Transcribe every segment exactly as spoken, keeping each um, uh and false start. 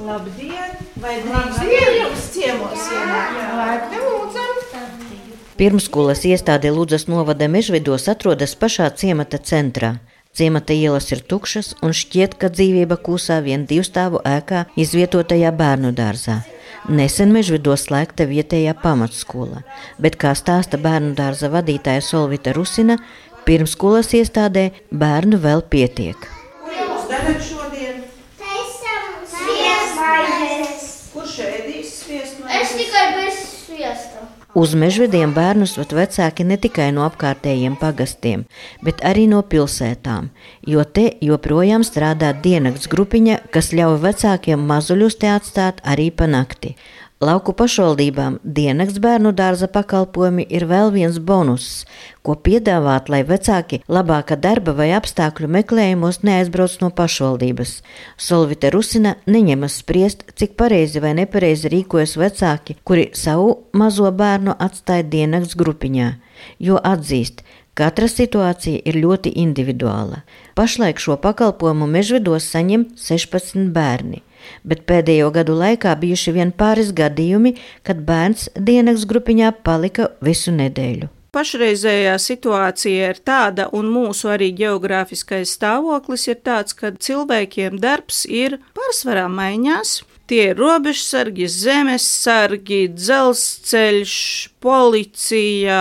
Labdien! Vai drīkst jums ciemos ienākt? Laipni lūdzam! Pirmsskolas iestāde Ludzas novada Mežvidos atrodas pašā ciemata centrā. Ciemata ielas ir tukšas un šķiet, ka dzīvība kūsā vien divstāvu ēkā izvietotajā bērnu dārzā. Nesen Mežvidos slēgta vietējā pamatskola, bet, kā stāsta bērnu dārza vadītāja Solvita Rusina, pirmsskolas iestādē bērnu vēl pietiek. Ko jūs darat šodien? Taisam sviestmaiņas. Kurš ēdīs sviestmaiņas? Es tikai bez sviesta. Uz Mežvidiem bērnus ved vecāki ne tikai no apkārtējiem pagastiem, bet arī no pilsētām, jo te joprojām strādā diennakts grupiņa, kas ļauj vecākiem mazuļus te atstāt arī pa nakti. Lauku pašvaldībām diennakts bērnu dārza pakalpojumi ir vēl viens bonus, ko piedāvāt, lai vecāki labāka darba vai apstākļu meklējumos neaizbrauc no pašvaldības. Solvita Rusina neņemas spriest, cik pareizi vai nepareizi rīkojas vecāki, kuri savu mazo bērnu atstāja diennakts grupiņā, jo atzīst, katra situācija ir ļoti individuāla. Pašlaik šo pakalpojumu Mežvidos saņem sešpadsmit bērni. Bet pēdējo gadu laikā bijuši vien pāris gadījumi, kad bērns diennakts grupiņā palika visu nedēļu. Pašreizējā situācija ir tāda, un mūsu arī geogrāfiskais stāvoklis ir tāds, ka cilvēkiem darbs ir pārsvarā maiņās. Tie ir robežsargi, zemessargi, dzelzceļš, policija.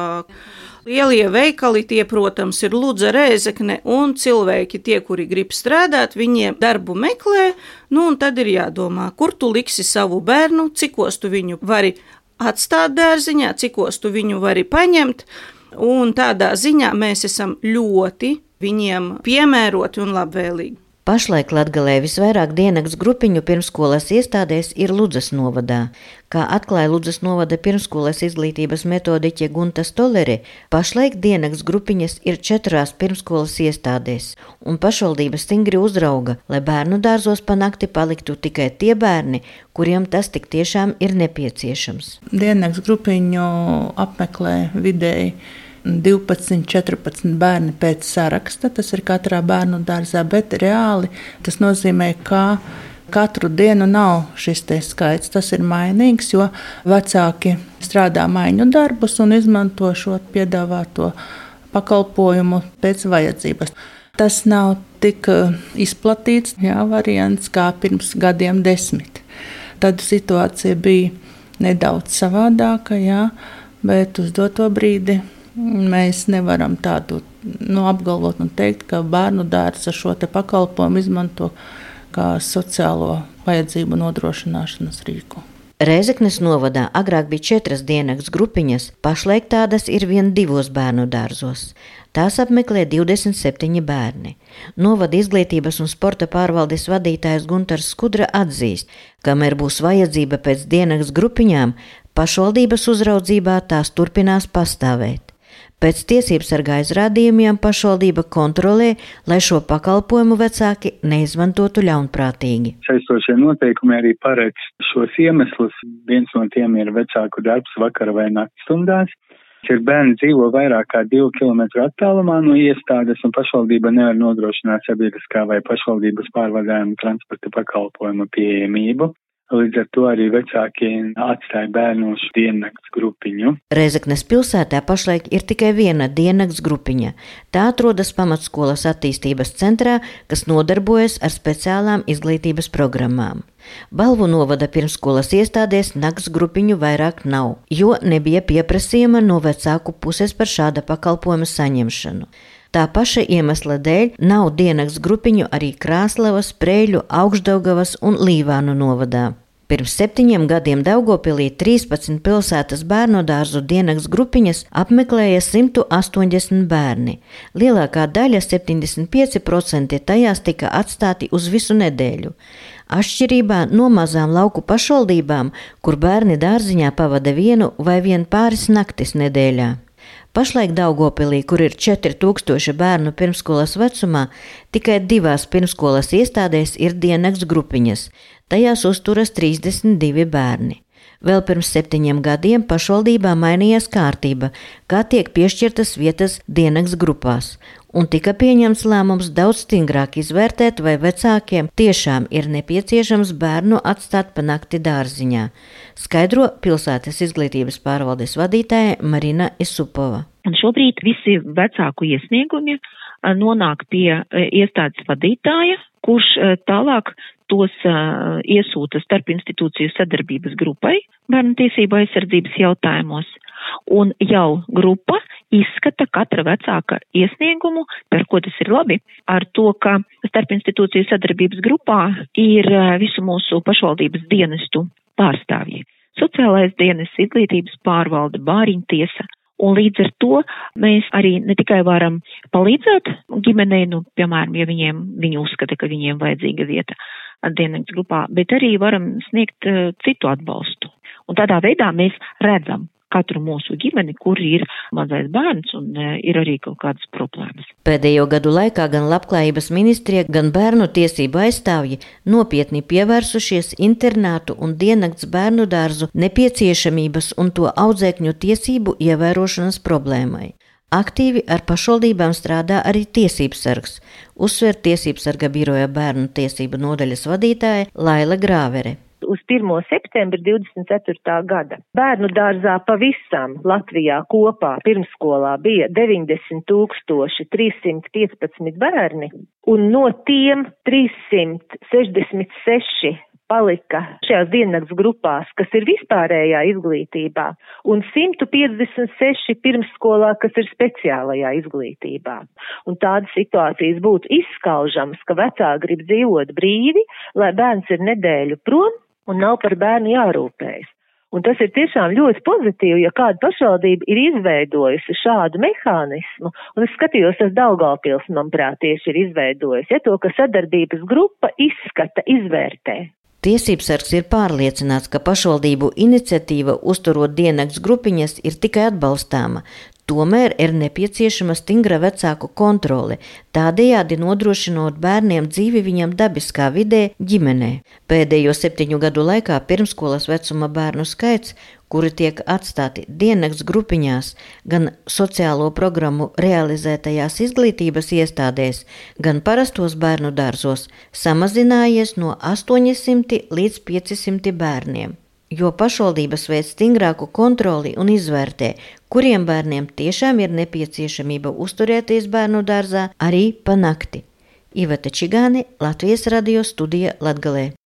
Lielie veikali tie, protams, ir Ludza, Rēzekne, un cilvēki tie, kuri grib strādāt, viņiem darbu meklē, nu un tad ir jādomā, kur tu liksi savu bērnu, cikos tu viņu vari atstāt dārziņā, cikos tu viņu vari paņemt, un tādā ziņā mēs esam ļoti viņiem piemēroti un labvēlīgi. Pašlaik Latgalē visvairāk diennakts grupiņu pirmsskolas iestādēs ir Ludzas novadā. Kā atklāja Ludzas novada pirmsskolas izglītības metodiķe Gunta Stolere, pašlaik diennakts grupiņas ir četrās pirmsskolas iestādēs, un pašvaldība stingri uzrauga, lai bērnu dārzos pa nakti paliktu tikai tie bērni, kuriem tas tik tiešām ir nepieciešams. Diennakts grupiņu apmeklē vidēji divpadsmit, četrpadsmit bērni pēc saraksta, tas ir katrā bērnu dārzā, bet reāli tas nozīmē, ka katru dienu nav šis te skaits. Tas ir mainīgs, jo vecāki strādā maiņu darbus un izmanto šo piedāvāto pakalpojumu pēc vajadzības. Tas nav tik izplatīts, jā, variants kā pirms gadiem desmit. Tad situācija bija nedaudz savādāka, jā, bet uz doto brīdi mēs nevaram tādu nu, apgalvot un teikt, ka bērnu dārza šo te pakalpojumu izmanto kā sociālo vajadzību nodrošināšanas rīku. Rēzeknes novadā agrāk bija četras diennakts grupiņas, pašlaik tādas ir vien divos bērnu dārzos. Tās apmeklē divdesmit septiņi bērni. Novada izglītības un sporta pārvaldes vadītājs Guntars Skudra atzīst, kamēr būs vajadzība pēc diennakts grupiņām, pašvaldības uzraudzībā tās turpinās pastāvēt. Pēc tiesībsargā aizrādījumiem pašvaldība kontrolē, lai šo pakalpojumu vecāki neizmantotu ļaunprātīgi. Saistošie noteikumi arī paredz šos iemeslus. Viens no tiem ir vecāku darbs vakara vai nakts stundās. Ja bērni dzīvo vairāk kā divu kilometru attālumā no iestādes un pašvaldība nevar nodrošināt sabiedriskā vai pašvaldības pārvadājuma transporta pakalpojumu pieejamību. Līdz ar to arī vecāki atstāja bērnus diennakts grupiņu. Rēzeknes pilsētā pašlaik ir tikai viena diennakts grupiņa. Tā atrodas pamatskolas attīstības centrā, kas nodarbojas ar speciālām izglītības programmām. Balvu novada pirmsskolas iestādēs nakts grupiņu vairāk nav, jo nebija pieprasījuma no vecāku puses par šāda pakalpojuma saņemšanu. Tā paša iemesla dēļ nav diennakts grupiņu arī Krāslavas, Preļu, Augšdaugavas un Līvānu novadā. Pirms septiņiem gadiem Daugavpilī trīspadsmit pilsētas bērnu dārzu diennakts grupiņas apmeklēja simt astoņdesmit bērni. Lielākā daļa, septiņdesmit pieci procenti, tajās tika atstāti uz visu nedēļu. Atšķirībā no mazām lauku pašvaldībām, kur bērni dārziņā pavada vienu vai vien pāris naktis nedēļā. Pašlaik Daugavpilī, kur ir četri tūkstoši bērnu pirmsskolas vecumā, tikai divās pirmsskolas iestādēs ir diennakts grupiņas. Tajās uzturas trīsdesmit divi bērni. Vēl pirms septiņiem gadiem pašvaldībā mainījās kārtība, kā tiek piešķirtas vietas diennakts grupās, un tika pieņemts lēmums daudz stingrāk izvērtēt, vai vecākiem tiešām ir nepieciešams bērnu atstāt pa nakti dārziņā, skaidro pilsētas izglītības pārvaldes vadītāja Marina Isupova. Un šobrīd visi vecāku iesniegumi nonāk pie iestādes vadītāja, kurš tālāk tos uh, iesūta starp institūciju sadarbības grupai bērnu tiesību aizsardzības jautājumos, un jau grupa izskata katra vecāka iesniegumu, par ko tas ir labi, ar to, ka starp institūciju sadarbības grupā ir uh, visu mūsu pašvaldības dienestu pārstāvji. Sociālais dienests, izglītības pārvalde, bāriņu tiesa. Un līdz ar to mēs arī ne tikai varam palīdzēt ģimenei, nu, piemēram, ja viņiem, viņi uzskata, ka viņiem vajadzīga vieta diennakts grupā, bet arī varam sniegt uh, citu atbalstu. Un tādā veidā mēs redzam katru mūsu ģimeni, kur ir mazais bērns un uh, ir arī kaut kādas problēmas. Pēdējo gadu laikā gan Labklājības ministrija, gan bērnu tiesību aizstāvji nopietni pievērsušies internātu un diennakts bērnu dārzu nepieciešamības un to audzēkņu tiesību ievērošanas problēmai. Aktīvi ar pašvaldībām strādā arī tiesībsargs, uzsver tiesībsarga biroja bērnu tiesību nodaļas vadītāja Laila Grāvere. Uz pirmo septembri divdesmit ceturtā gada bērnu dārzā pavisam Latvijā kopā pirmsskolā bija deviņdesmit tūkstoši trīs simti piecpadsmit bērni, un no tiem trīssimt sešdesmit seši palika šajās diennakts grupās, kas ir vispārējā izglītībā, un simt piecdesmit seši pirmsskolā, kas ir speciālajā izglītībā. Un tādas situācijas būtu izskaužamas, ka vecāki grib dzīvot brīvi, lai bērns ir nedēļu prom un nav par bērnu jārūpējas. Un tas ir tiešām ļoti pozitīvi, ja kāda pašvaldība ir izveidojusi šādu mehānismu, un es skatījos, tas Daugavpils, manuprāt, tieši ir izveidojusi, ja to, ka sadarbības grupa izskata, izvērtē. Tiesībsargs ir pārliecināts, ka pašvaldību iniciatīva uzturot diennakts grupiņas ir tikai atbalstāma, tomēr ir nepieciešama stingra vecāku kontrole, tādējādi nodrošinot bērniem dzīvi viņam dabiskā vidē, ģimenē. Pēdējo septiņu gadu laikā pirmskolas vecuma bērnu skaits, kuri tiek atstāti diennakts grupiņās, gan sociālo programmu realizētajās izglītības iestādēs, gan parastos bērnu dārzos, samazinājies no astoņsimt līdz piecsimt bērniem, jo pašvaldības veic stingrāku kontroli un izvērtē, kuriem bērniem tiešām ir nepieciešamība uzturēties bērnu dārzā arī pa nakti. Iveta Čigāne, Latvijas radio studija Latgalē.